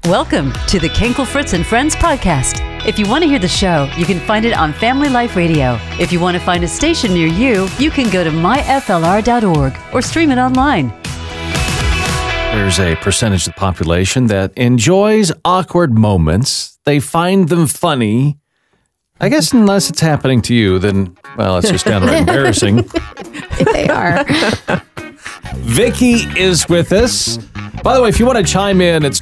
Welcome to the Kenkel Fritz and Friends podcast. If you want to hear the show, you can find it on Family Life Radio. If you want to find a station near you, you can go to myflr.org or stream it online. There's a percentage of the population that enjoys awkward moments. They find them funny. I guess unless it's happening to you, then, well, it's just downright embarrassing. They are. Vicky is with us. By the way, if you want to chime in, it's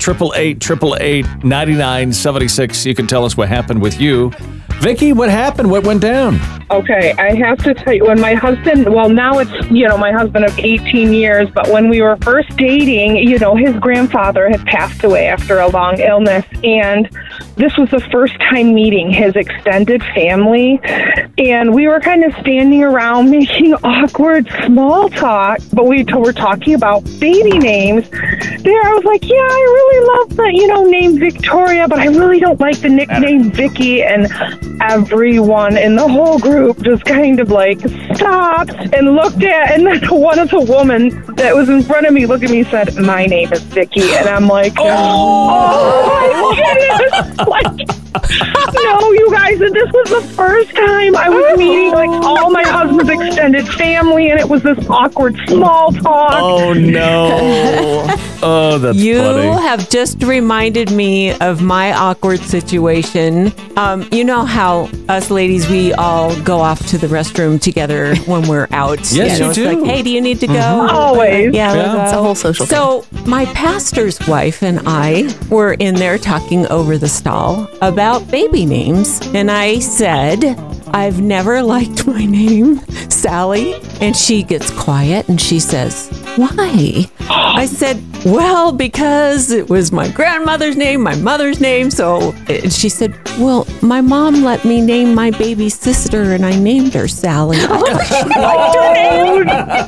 888-888-9976. You can tell us what happened with you. Vicky, what happened? What went down? Okay, I have to tell you, when my husband, well, now it's, my husband of 18 years, but when we were first dating, his grandfather had passed away after a long illness, and this was the first time meeting his extended family, and we were kind of standing around making awkward small talk, but we were talking about baby names. There, I was like, yeah, I really love the, name Victoria, but I really don't like the nickname Vicky, and everyone in the whole group just kind of stopped and looked at, and then one of the women that was in front of me looked at me and said, my name is Vicky, and I'm like, oh my goodness, no, you guys, this was the first time I was meeting all my husband's extended family, and it was this awkward small talk. Oh no. Oh, that's you funny. You have just reminded me of my awkward situation. You know how us ladies, we all go off to the restroom together when we're out. Yes, you it's do. like, hey, do you need to go? Mm-hmm. Always. Yeah. It's a whole social thing. So my pastor's wife and I were in there talking over the stall about baby names. And I said, I've never liked my name, Sally. And she gets quiet and she says, why? I said, well, because it was my grandmother's name, my mother's name. So she said, well, my mom let me name my baby sister and I named her Sally. She liked her name.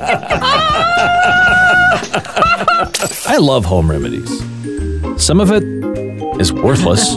I love home remedies. Some of it is worthless.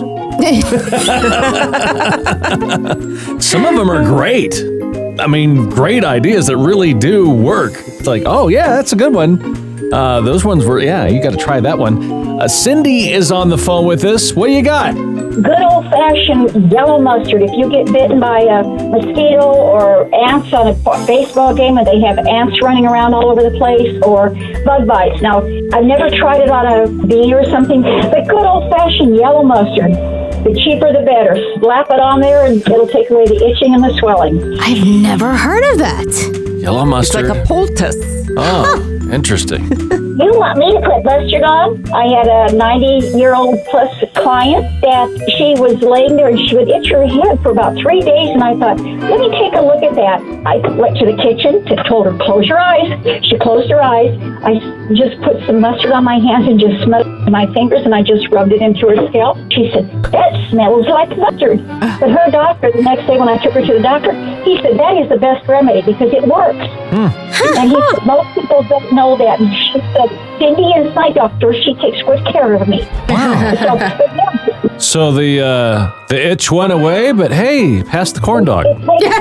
Some of them are great. I mean, great ideas that really do work. It's like, oh, yeah, that's a good one. Those ones were, you got to try that one. Cindy is on the phone with us. What do you got? Good old-fashioned yellow mustard. If you get bitten by a mosquito or ants on a baseball game and they have ants running around all over the place, or bug bites. Now, I've never tried it on a bee or something, but good old-fashioned yellow mustard. The cheaper, the better. Slap it on there and it'll take away the itching and the swelling. I've never heard of that. Yellow mustard. It's like a poultice. Oh, interesting. You want me to put mustard on? I had a 90-year-old plus client that she was laying there and she would itch her head for about 3 days, and I thought, let me take a look at that. I went to the kitchen, told her, close your eyes. She closed her eyes. I just put some mustard on my hands and just smothered my fingers, and I just rubbed it into her scalp. She said, that smells like mustard. But her doctor, the next day when I took her to the doctor, he said, that is the best remedy because it works. And he said, most people don't know that. And she said, Cindy is my doctor. She takes good care of me. Wow. So the itch went away, but hey, pass the corn dog.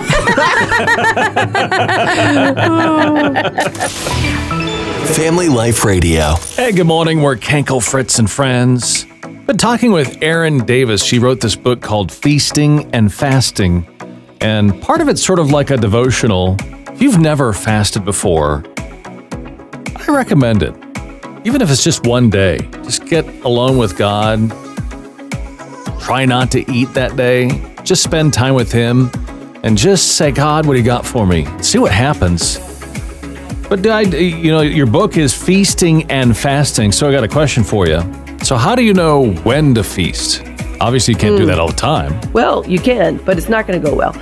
Family Life Radio. Hey, good morning. We're Kenkel Fritz and Friends. Been talking with Erin Davis. She wrote this book called Feasting and Fasting. And part of it's sort of like a devotional. If you've never fasted before, I recommend it. Even if it's just one day, just get alone with God. Try not to eat that day. Just spend time with Him and just say, God, what do you got for me? See what happens. But your book is Feasting and Fasting. So I got a question for you. So how do you know when to feast? Obviously, you can't do that all the time. Well, you can, but it's not going to go well.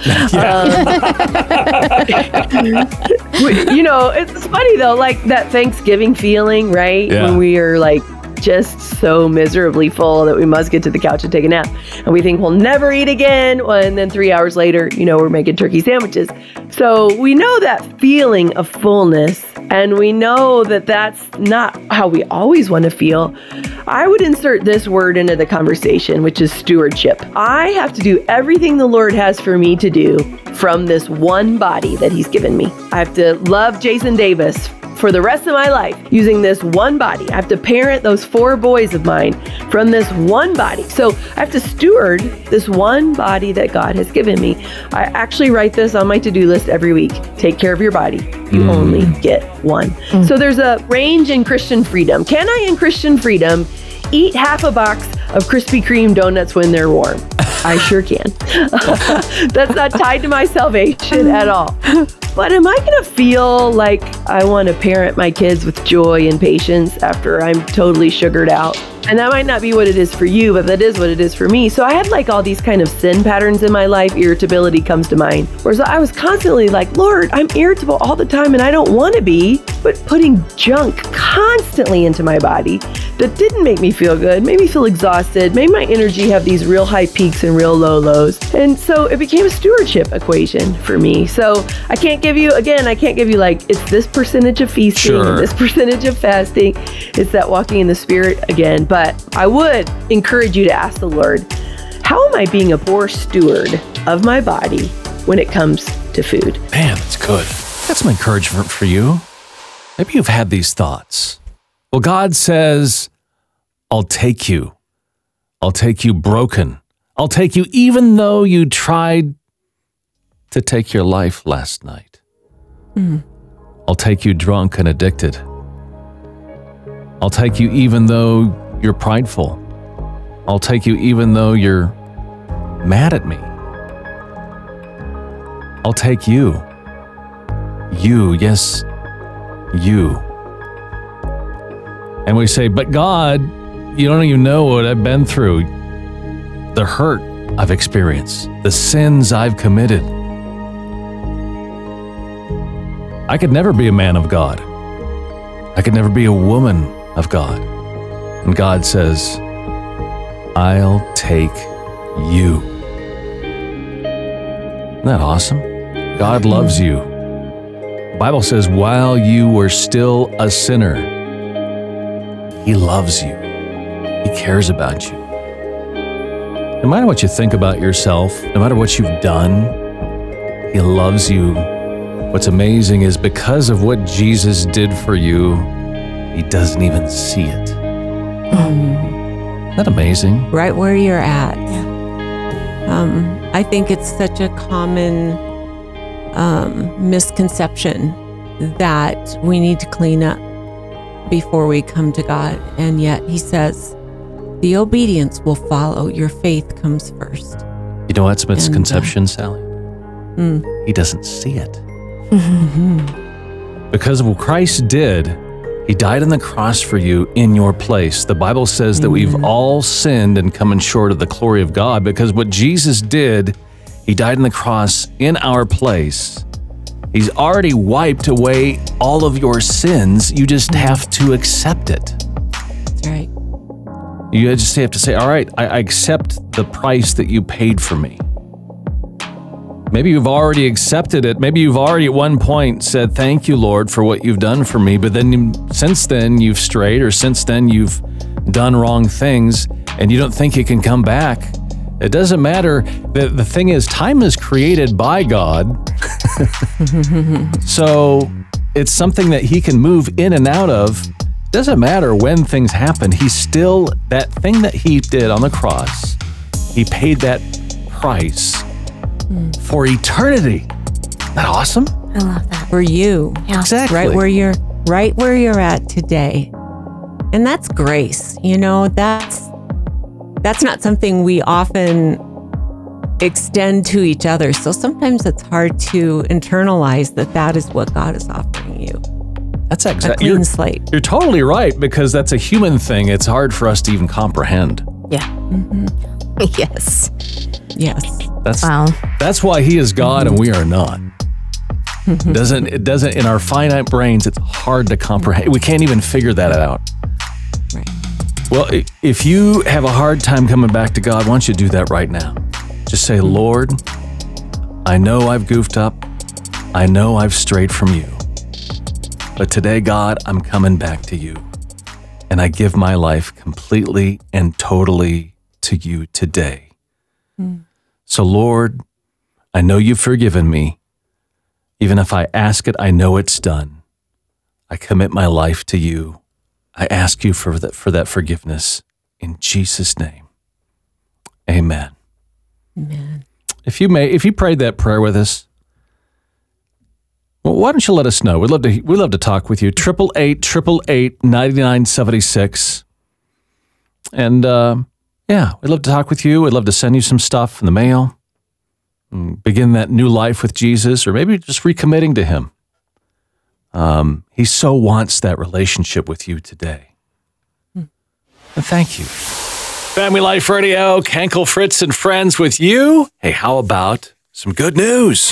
It's funny, though, like that Thanksgiving feeling, right? Yeah. When we are just so miserably full that we must get to the couch and take a nap. And we think we'll never eat again. And then 3 hours later, we're making turkey sandwiches. So we know that feeling of fullness, and we know that that's not how we always want to feel. I would insert this word into the conversation, which is stewardship. I have to do everything the Lord has for me to do from this one body that He's given me. I have to love Jason Davis for the rest of my life using this one body. I have to parent those 4 boys of mine from this one body. So I have to steward this one body that God has given me. I actually write this on my to-do list every week. Take care of your body. You only get one. So there's a range in Christian freedom. Can I, in Christian freedom, eat half a box of Krispy Kreme donuts when they're warm? I sure can. That's not tied to my salvation at all. But am I going to feel like I want to parent my kids with joy and patience after I'm totally sugared out? And that might not be what it is for you, but that is what it is for me. So I had like all these kind of sin patterns in my life. Irritability comes to mind. Whereas I was constantly like, Lord, I'm irritable all the time and I don't want to be, but putting junk constantly into my body that didn't make me feel good, made me feel exhausted, made my energy have these real high peaks and real low lows. And so it became a stewardship equation for me. So I can't give you like, it's this percentage of feasting and this percentage of fasting. It's that walking in the Spirit again. But I would encourage you to ask the Lord, how am I being a poor steward of my body when it comes to food? Man, that's good. That's some encouragement for you. Maybe you've had these thoughts. Well, God says, I'll take you. I'll take you broken. I'll take you even though you tried to take your life last night. I'll take you drunk and addicted. I'll take you even though you're prideful. I'll take you even though you're mad at me. I'll take you. You, yes, you. And we say, but God, you don't even know what I've been through. The hurt I've experienced, the sins I've committed. I could never be a man of God. I could never be a woman of God. And God says, I'll take you. Isn't that awesome? God loves you. The Bible says, while you were still a sinner, He loves you. He cares about you. No matter what you think about yourself, no matter what you've done, He loves you. What's amazing is because of what Jesus did for you, He doesn't even see it. Isn't that amazing? Right where you're at. I think it's such a common misconception that we need to clean up before we come to God. And yet He says, the obedience will follow. Your faith comes first. You know what's a misconception, Sally? He doesn't see it. Because of what Christ did, He died on the cross for you in your place. The Bible says that we've all sinned and come short of the glory of God because what Jesus did, He died on the cross in our place. He's already wiped away all of your sins. You just have to accept it. That's right. You just have to say, all right, I accept the price that you paid for me. Maybe you've already accepted it. Maybe you've already at one point said, thank you, Lord, for what you've done for me. But then since then you've strayed, or since then you've done wrong things and you don't think you can come back. It doesn't matter. The thing is, time is created by God. So it's something that He can move in and out of. Doesn't matter when things happen. He's still, that thing that He did on the cross, He paid that price for eternity. Isn't that awesome? I love that. For you. Yeah. Exactly. Right where you're at today. And that's grace. You know, that's not something we often extend to each other. So sometimes it's hard to internalize that is what God is offering you. That's A exactly. clean slate. You're totally right, because that's a human thing. It's hard for us to even comprehend. Yeah. Yes. Yes. That's why He is God and we are not. It doesn't in our finite brains, it's hard to comprehend. We can't even figure that out. Right. Well, if you have a hard time coming back to God, why don't you do that right now? Just say, Lord, I know I've goofed up. I know I've strayed from you. But today, God, I'm coming back to you. And I give my life completely and totally to you today. So, Lord, I know you've forgiven me. Even if I ask it, I know it's done. I commit my life to you. I ask you for that forgiveness in Jesus' name. Amen. Amen. If you prayed that prayer with us, well, why don't you let us know? We'd love to talk with you. 888-888-9976. And we'd love to talk with you. We'd love to send you some stuff in the mail. Begin that new life with Jesus, or maybe just recommitting to him. He so wants that relationship with you today. And thank you. Family Life Radio, Kankel, Fritz, and friends with you. Hey, how about some good news?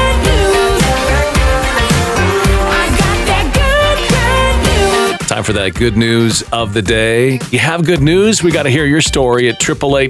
Time for that good news of the day. You have good news? We got to hear your story at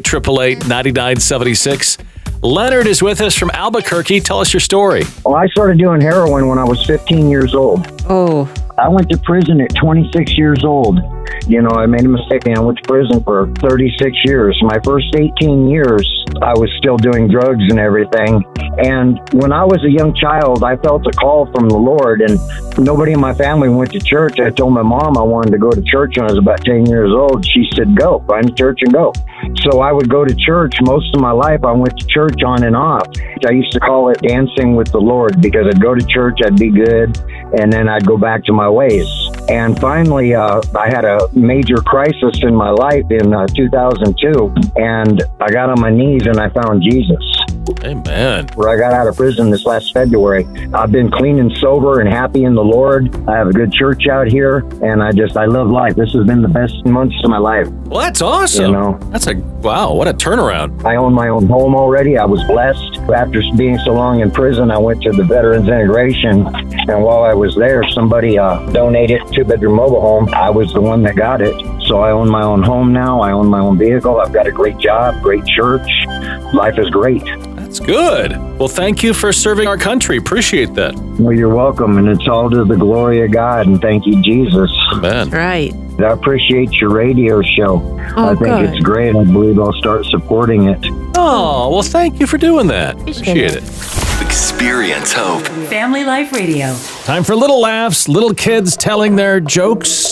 888-888-9976. Leonard is with us from Albuquerque. Tell us your story. Well, I started doing heroin when I was 15 years old. Oh. I went to prison at 26 years old. You know, I made a mistake and I went to prison for 36 years. My first 18 years, I was still doing drugs and everything. And when I was a young child, I felt a call from the Lord, and nobody in my family went to church. I told my mom I wanted to go to church when I was about 10 years old. She said, go, find a church and go. So I would go to church. Most of my life, I went to church on and off. I used to call it dancing with the Lord, because I'd go to church, I'd be good, and then I'd go back to my ways. And finally, I had a major crisis in my life in 2002, and I got on my knees and I found Jesus. Amen. Where I got out of prison this last February. I've been clean and sober and happy in the Lord. I have a good church out here, and I love life. This has been the best months of my life. Well, that's awesome. You know? Wow, what a turnaround. I own my own home already. I was blessed. After being so long in prison, I went to the Veterans Integration, and while I was there, somebody donated a 2-bedroom mobile home. I was the one that got it. So I own my own home now. I own my own vehicle. I've got a great job, great church. Life is great. That's good. Well, thank you for serving our country. Appreciate that. Well, you're welcome, and it's all to the glory of God, and thank you, Jesus. Amen. Right. I appreciate your radio show. I think it's great. I believe I'll start supporting it. Oh, well, thank you for doing that. Appreciate it. Experience hope. Family Life Radio. Time for little laughs, little kids telling their jokes.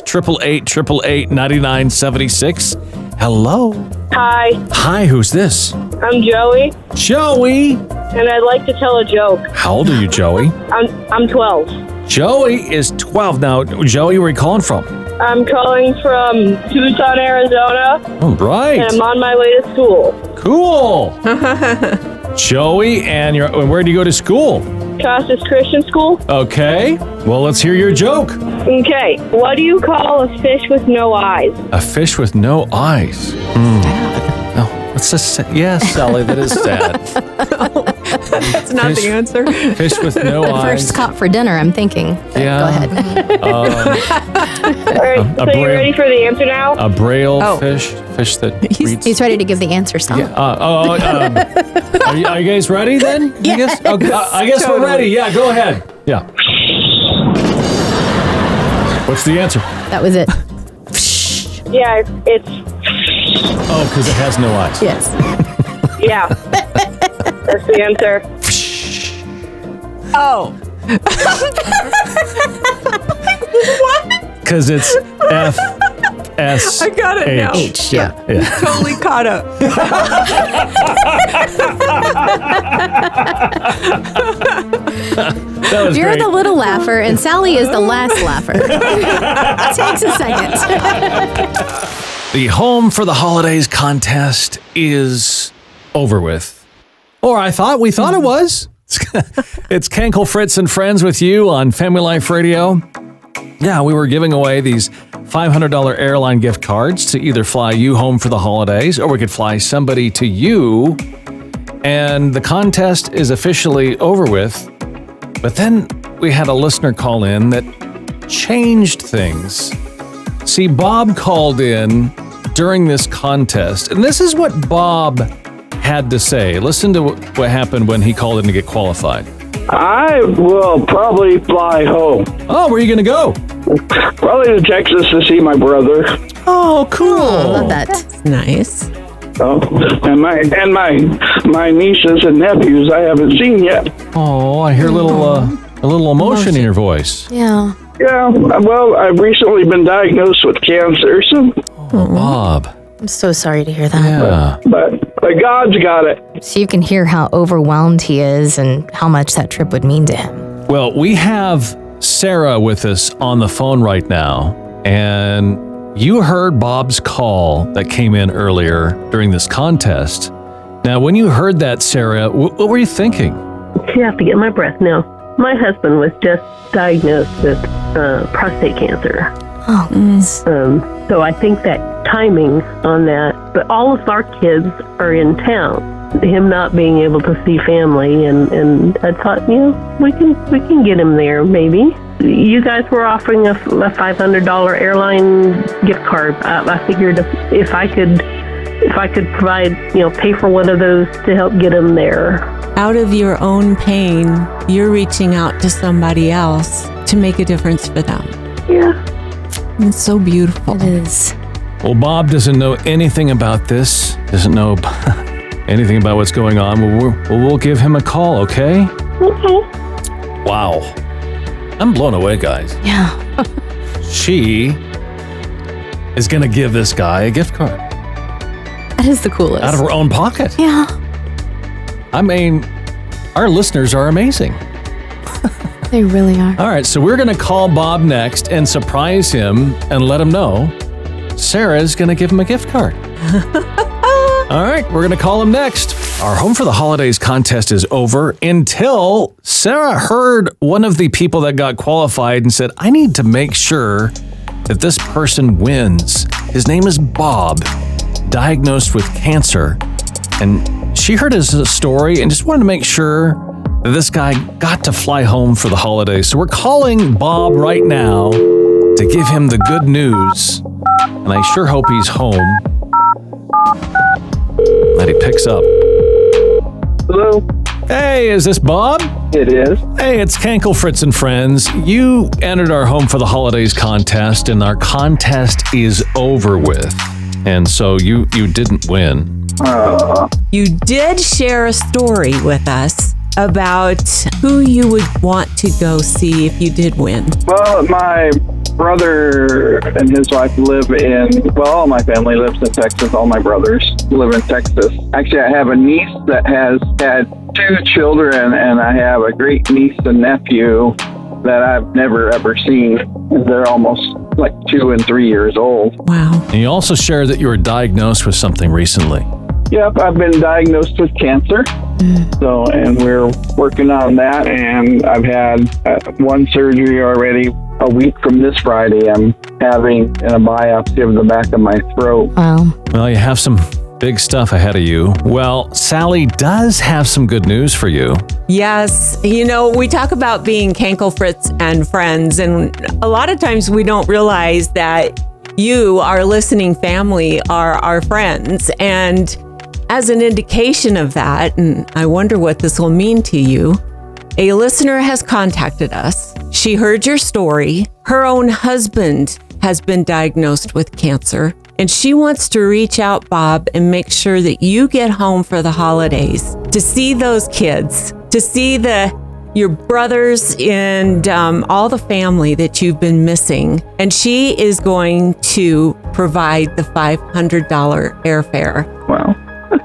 888-888-9976. Hello. Hi, Hi, who's this? I'm Joey, Joey. and I'd like to tell a joke. How old are you, Joey? I'm 12. Joey is 12. Now, Joey, where are you calling from? I'm calling from Tucson, Arizona, All right. and I'm on my way to school. Cool. Joey, and where do you go to school? Costas Christian School. Okay. Well, let's hear your joke. Okay, what do you call a fish with no eyes? A fish with no eyes. Oh, what's this? Yes, Sally, that is sad. That's not the answer. Fish with no eyes. First caught for dinner, I'm thinking. Yeah. Go ahead. All right, so you ready for the answer now? A braille fish that reads. He's ready to give the answer, Sal. Yeah. Are you guys ready then? Yeah. I guess, okay, I guess we're ready. Yeah, go ahead. Yeah. What's the answer? That was it. Yeah, it's Oh, because it has no eyes. Yes. yeah. That's the answer. Oh. What? Because it's F-S. I got it now. H, yeah. Totally caught up. That was You're great. the little laugher, and Sally is the last laugher. Takes a second. The Home for the Holidays contest is over with. Or we thought it was. It's Kankel, Fritz, and Friends with you on Family Life Radio. Yeah, we were giving away these $500 airline gift cards to either fly you home for the holidays, or we could fly somebody to you. And the contest is officially over with. But then we had a listener call in that changed things. See, Bob called in during this contest, and this is what Bob had to say. Listen to what happened when he called in to get qualified. I will probably fly home. Oh, where are you going to go? Probably to Texas to see my brother. Oh, cool. Oh, love that. That's nice. Oh, and my nieces and nephews I haven't seen yet. Oh, I hear a little emotion in your voice. Yeah. Yeah, well, I've recently been diagnosed with cancer, so. Oh, Bob. I'm so sorry to hear that. Yeah. But God's got it. So you can hear how overwhelmed he is and how much that trip would mean to him. Well, we have Sarah with us on the phone right now, and you heard Bob's call that came in earlier during this contest. Now, when you heard that, Sarah, what were you thinking? I have to get my breath now. My husband was just diagnosed with prostate cancer. Oh, so I think that timing on that, but all of our kids are in town. Him not being able to see family, and I thought, we can get him there maybe. You guys were offering a $500 airline gift card. I figured if I could provide, pay for one of those to help get him there. Out of your own pain, you're reaching out to somebody else to make a difference for them. Yeah. It's so beautiful. It is. Well, Bob doesn't know anything about this, doesn't know anything about what's going on. We'll give him a call, okay? Okay. Wow. I'm blown away, guys. Yeah. She is going to give this guy a gift card. That is the coolest. Out of her own pocket. Yeah. I mean, our listeners are amazing. They really are. All right, so we're going to call Bob next and surprise him and let him know Sarah's going to give him a gift card. All right, we're going to call him next. Our Home for the Holidays contest is over until Sarah heard one of the people that got qualified and said, I need to make sure that this person wins. His name is Bob, diagnosed with cancer. And she heard his story and just wanted to make sure that this guy got to fly home for the holidays. So we're calling Bob right now to give him the good news. And I sure hope he's home. That he picks up. Hello? Hey, is this Bob? It is. Hey, it's Kankel, Fritz, and Friends. You entered our Home for the Holidays contest, and our contest is over with. And so you didn't win. You did share a story with us about who you would want to go see if you did win. Well, my brother and his wife live all my family lives in Texas. All my brothers live in Texas. Actually, I have a niece that has had 2 children, and I have a great niece and nephew that I've never, ever seen. They're almost like 2 and 3 years old. Wow. And you also shared that you were diagnosed with something recently. Yep, I've been diagnosed with cancer. So, and we're working on that, and I've had 1 surgery already. A week from this Friday, I'm having a biopsy of the back of my throat. Wow. Well, you have some big stuff ahead of you. Well, Sally does have some good news for you. Yes. We talk about being Kankel, Fritz, and Friends, and a lot of times we don't realize that you, our listening family, are our friends. And as an indication of that, and I wonder what this will mean to you, a listener has contacted us. She heard your story. Her own husband has been diagnosed with cancer, and she wants to reach out, Bob, and make sure that you get home for the holidays to see those kids, to see your brothers and all the family that you've been missing. And she is going to provide the $500 airfare. Wow.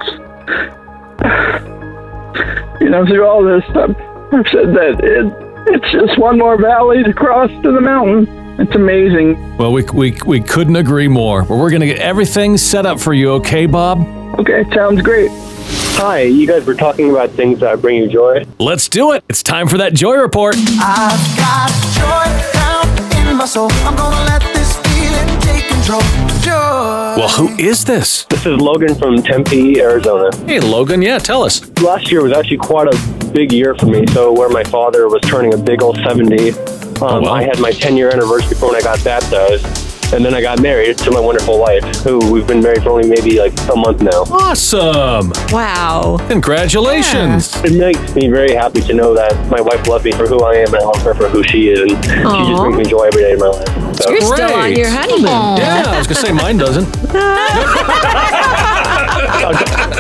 Through all this stuff, I've said that it's just one more valley to cross to the mountain. It's amazing. Well, we couldn't agree more. But we're going to get everything set up for you, okay, Bob? Okay, sounds great. Hi, you guys were talking about things that bring you joy. Let's do it. It's time for that Joy Report. I've got joy down in my soul. I'm going to let this feeling take control. Joy. Well, who is this? This is Logan from Tempe, Arizona. Hey, Logan. Yeah, tell us. Last year was actually quite a big year for me. So where my father was turning a big old 70, I had my 10-year anniversary when I got baptized. And then I got married to my wonderful wife, who we've been married for only maybe like a month now. Awesome. Wow. Congratulations. Yeah. It makes me very happy to know that my wife loves me for who I am and I love her for who she is. And she just brings me joy every day of my life. So. You're still on your honeymoon. Yeah, I was going to say mine doesn't.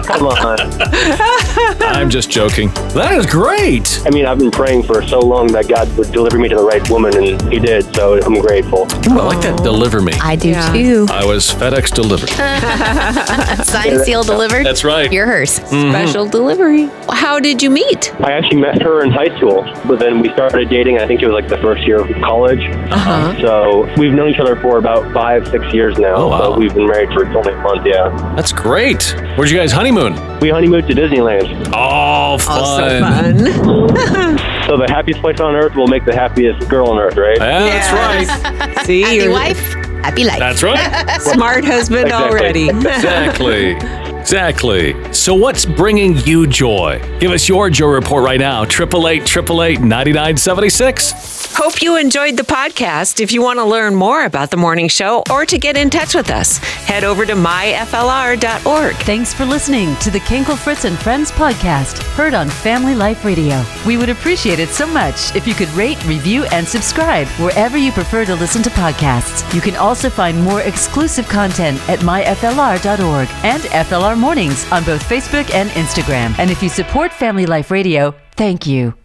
Come on. I'm just joking. That is great. I mean, I've been praying for so long that God would deliver me to the right woman, and He did. So I'm grateful. Ooh, I like that. Deliver me. I do too. I was FedEx delivered. Signed, sealed, delivered. That's right. You're hers. Special delivery. How did you meet? I actually met her in high school, but then we started dating. I think it was like the first year of college. So we've known each other for about 5-6 years now. Oh, wow. So we've been married for only a month, yeah. That's great. Where'd you guys honeymoon? We honeymooned to Disneyland. Oh, fun. Also fun. So the happiest place on earth will make the happiest girl on earth, right? Yeah, that's right. See, Happy you're wife, happy life. That's right. smart husband already. Exactly. So what's bringing you joy? Give us your joy report right now. 888-888-9976. Hope you enjoyed the podcast. If you want to learn more about the morning show or to get in touch with us, head over to myflr.org. Thanks for listening to the Kenkel Fritz and Friends podcast, heard on Family Life Radio. We would appreciate it so much if you could rate, review, and subscribe wherever you prefer to listen to podcasts. You can also find more exclusive content at myflr.org and FLR Mornings on both Facebook and Instagram. And if you support Family Life Radio, thank you.